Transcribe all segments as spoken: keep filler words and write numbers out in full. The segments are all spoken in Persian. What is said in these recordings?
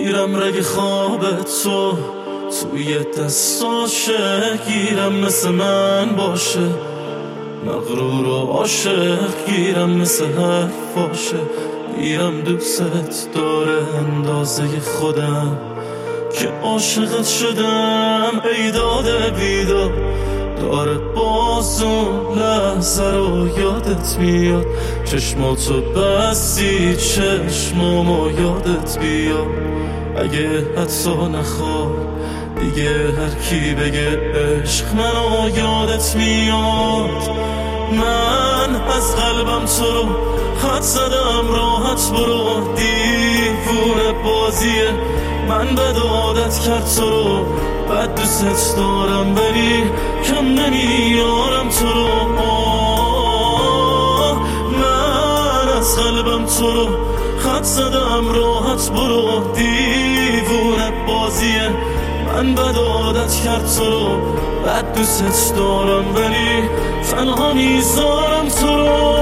میرم رگ خواب تو توی دستاشه، گیرم مثل من باشه، مغرور و عاشق گیرم مثل حرفاشه. میرم دوست داره اندازه خودم که عاشقت شدم. ای داده بیدار داره باز اون لحظه رو یادت میاد. چشماتو بستی چشمامو یادت بیاد. اگه حتی نخوای دیگه هر کی بگه عشق منو یادت میاد. من از قلبم تو رو خط زدم، راحت برو، دیوونه بازیه. من بد عادت کرد تو رو، بد دوست دارم ولی کم نمیارم تو رو. من از قلبم تو رو خط زدم، راحت برو، دیوونه بازیه. من بد عادت کرد تو رو، بد دوست دارم ولی تنها میذارم تو رو.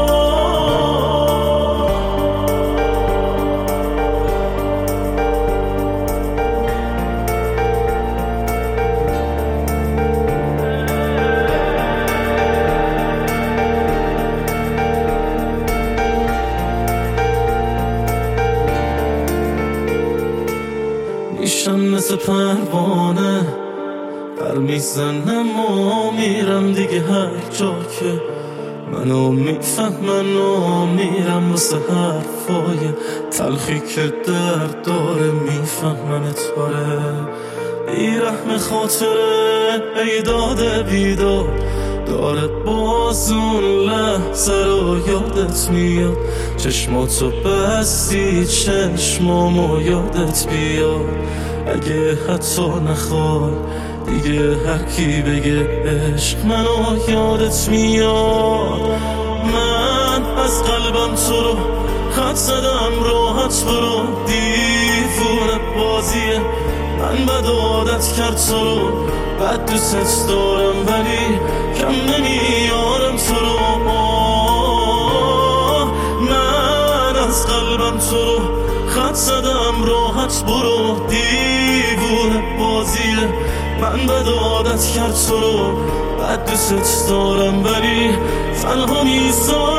میشم مثل پروانه پر میزنم و میرم دیگه هر جا که منو میفهمن و میرم واسه حرفای تلخی که درد داره. میفهمن تاره بیرحم خاطره، ای داده بیدار داره باز اون لحظه رو یادت میاد. چشماتو بستی چشمامو یادت بیاد. اگه حتی نخوای دیگه هر کی بگه عشق منو یادت میاد. من از قلبم تو رو خط زدم، راحت برو، دیوونه بازیه. من بد عادت کرد تو رو، بد دوست دارم ولی کم نمیارم تو رو. من از قلبم تو رو خط زدم، راحت برو، دیوونه بازیه. من بد عادت کرد تو رو، بد دوست دارم ولی تنها میذارم